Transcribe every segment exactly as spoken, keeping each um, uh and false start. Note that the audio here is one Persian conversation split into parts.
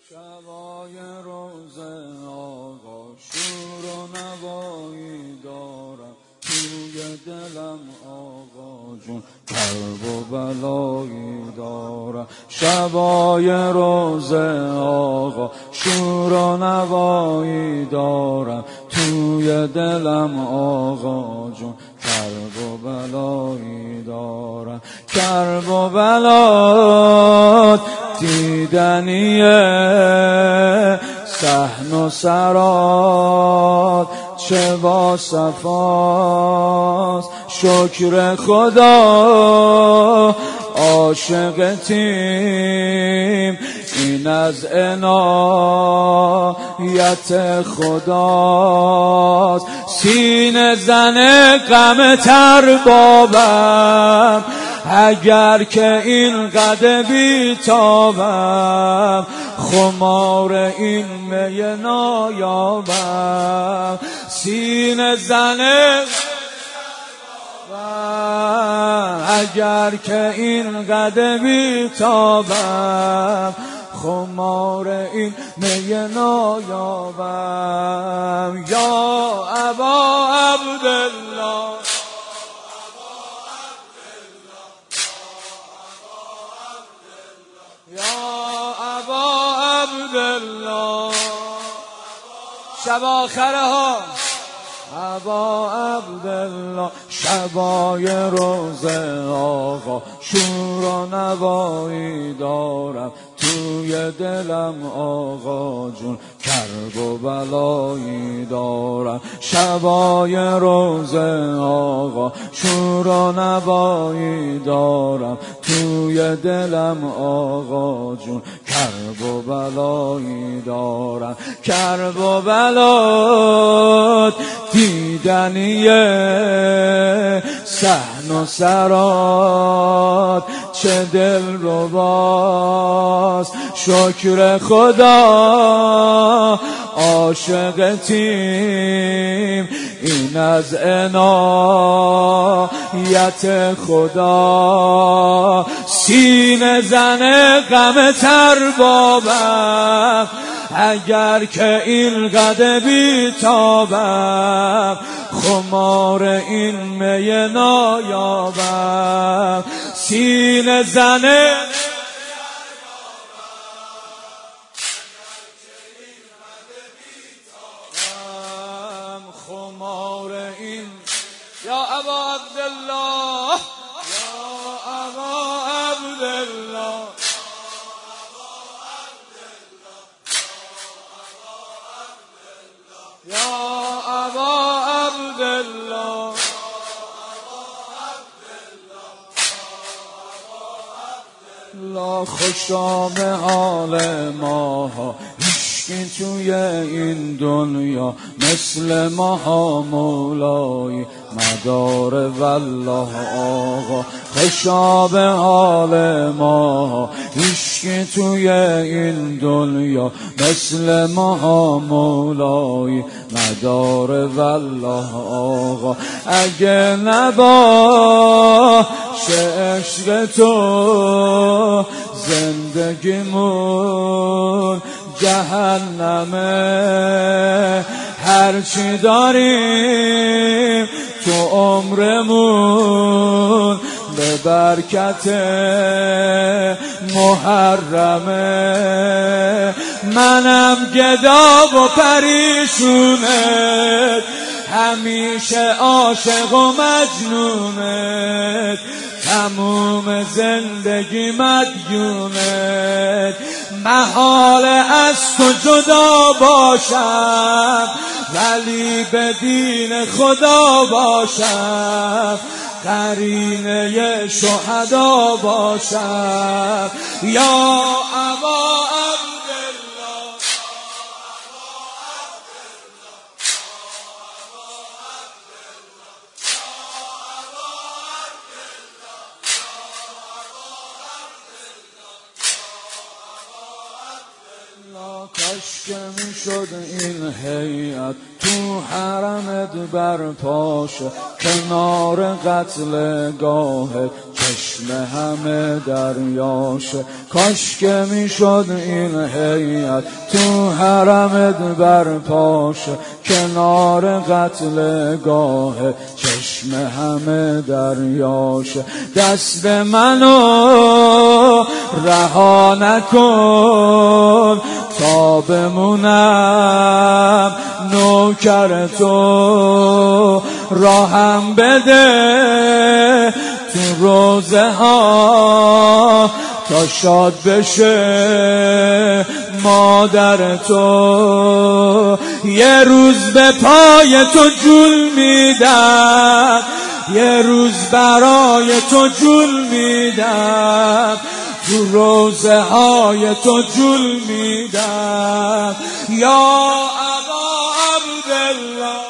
شبای روز آقا شور و نوایی دارم توی دلم آقا جون کرب و بلایی دارم. شبای روز آقا شور و نوایی دارم توی دلم آقا جون کرب و بلایی دارم. کرب و بلات دیدنیه صحن و سرات چه با صفاست شکر خدا عاشقتیم این از عنایت خداست. سینه زن غم تر بابم اگر که این قد بیتابم خمار این می نایابم. سینه زنه اگر که این قد بیتابم خمار این می نایابم. یا ابا عبدالله یا ابا عبدالله شب آخره ها ابا عبدالله. شبای روز آقا شور و نوایی دارم توی دلم آقا جون کرب و بلایی دارم. شبای روز آقا شور و نوایی دارم توی دلم آقا جون کرب و بلایی دارم. کرب و بلات دیدنیه صحن و سرات چه دل رباست شکر خدا عاشقتیم این از عنایت خدا. سینه زن غم تر بابم اگر که این قد بیتابم خمار این می نایابم. سینه زنه خمار این یا ابا عبدالله یا ابا عبدالله یا ابا عبدالله. لا خوشا به حال ماها هیچکی توی این دنیا مثل ماها مولای مدار والله آقا. خوشا به حال ماها هیچکی توی این دنیا مثل ماها مولای مدار والله آقا. اگه نباشه عشق تو زندگیمون جهنمه. هرچی داریم تو عمرمون به برکت محرمه. منم گدا و پریشونت همیشه عاشق و مجنونت تموم زندگی مدیونت. محال از تو جدا باشم ولی به دین خدا باشم قرینه شهدا باشم. یا ابا کاش که می شد این هیئت تو حرمت برپاشه کنار قتل گاهت چشم همه دریاشه. کاش که میشد این هیئت تو حرمت برپاشه، کنار قتل گاه چشم همه دریاشه. دست منو رها نکن تا بمونم نوکر تو، راهم بده تو روزه ها تا شاد بشه مادر تو. یه روز به پای تو جول میدم، یه روز برای تو جول میدم، تو روزه های تو جول میدم. یا ابا عبدالله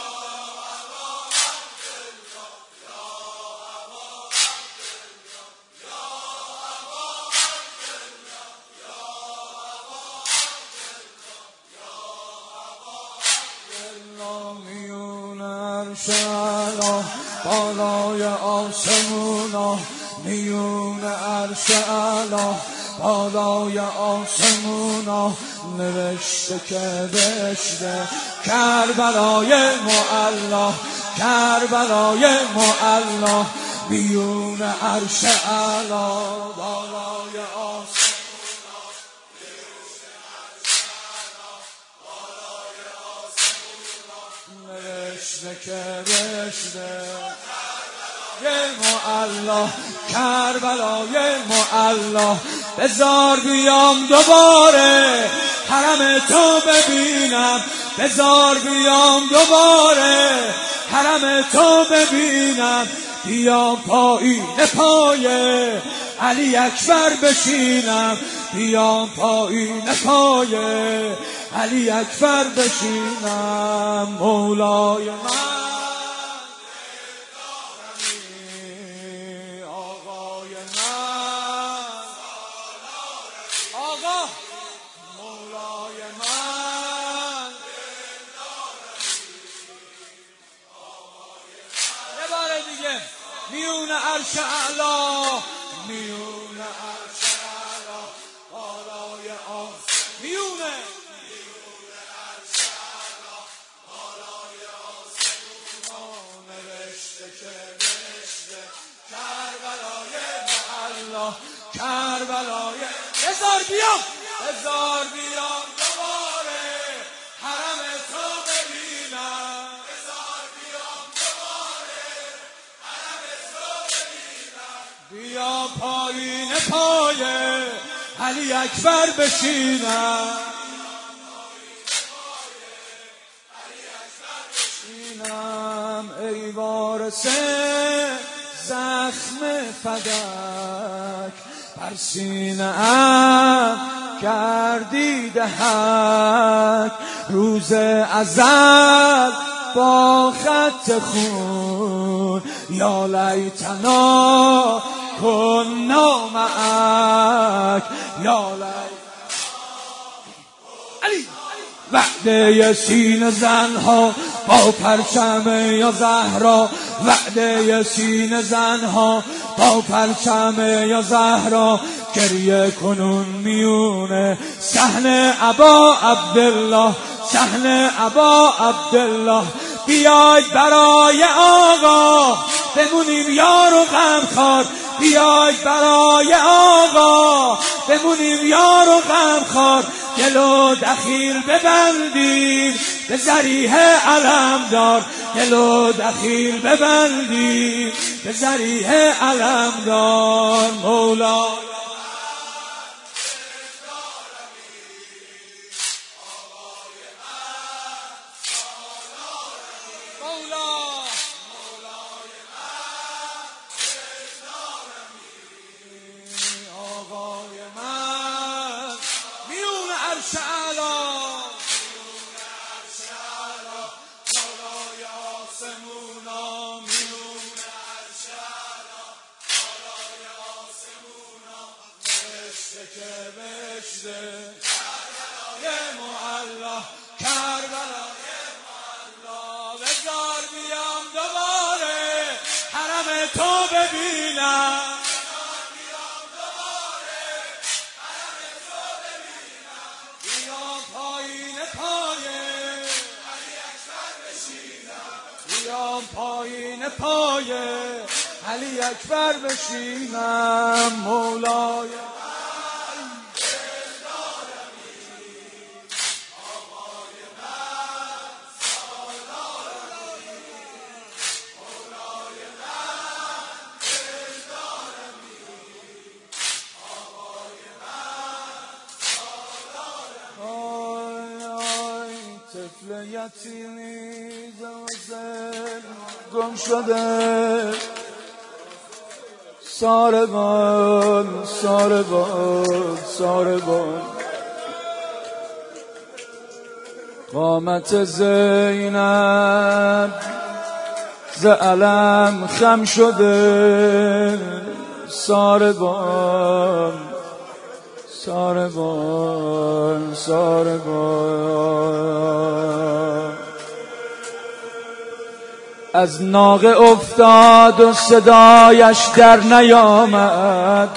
میون عرش اعلی بالای آسمونا، میون عرش اعلی بالای آسمونا، نوشته که بشته کربلای معلا، کربلای معلا. میون عرش اعلی بالای آسمونا، نوشته که بشته یه معلا، کربلای معلا. بذار بیام دوباره حرم تو ببینم، بذار بیام دوباره حرم تو ببینم. بیام پایین پای علی اکبر بشینم، بیام پایین پای علی اکبر بشینم. مولای من آقای من، آقا مولای من. یه بار دیگه میون عرش اعلا، میون عرش اعلا بالای آسمون، میونه کربلای. بذار بیام، بذار بیام دوباره حرم تو ببینم، بذار بیام دوباره حرم تو ببینم. بیا پایین پای علی اکبر بشینم، بشینم. ای وارث زخم فدک بر سینه‌ام کردی دهک، روز ازل با خط خون. یا لیتنا کنا معک، یا لیتنا علی. وعده سینه زنها با پرچم یا زهرا، وعده سینه زنها با پرچم یا زهرا. گریه کنون میونه صحن ابا عبدالله، صحن ابا عبدالله. بیاید برای آقا بمونیم یار و غمخوار، بیاید برای آقا بمونیم یار و غمخوار. دل و دخیل ببندیم به ذریح علمدار، دل و دخیل ببندیم به ذریح علمدار. مولا که بشته یه معلا، کربلای معلا. بذار بیام دوباره حرم تو ببینم بیام پایین پایه بیام پایین پایه علی اکبر بشینم مولای طفل یتیمی زل گم شده ساربان ساربان ساربان قامت زینب ز علم خم شده ساربان ساربان ساربان از ناقه افتاد و صدایش در نیامد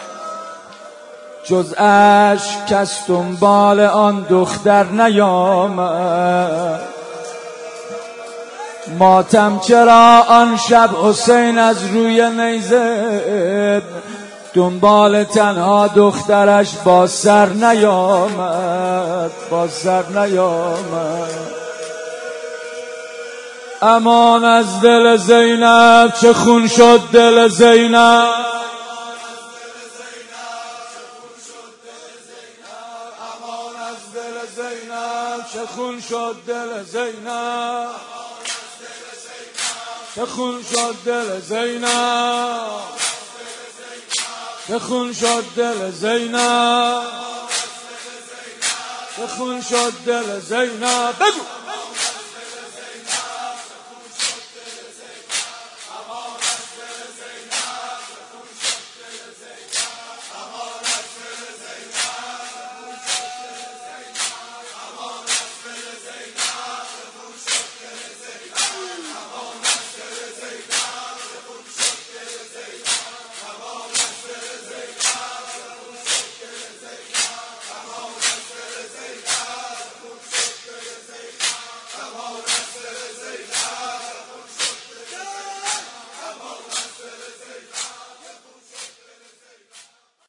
جز اشک از دنبال آن دختر نیامد ماتم چرا آن شب حسین از روی نیزه دنبال تنها دخترش با سر نیامد با سر نیامد امان از دل زینب چه خون شد دل زینب امان از دل زینب چه خون شد دل زینب چه خون شد دل زینب چه خون شد دل زینب چه خون شد دل زینب بگو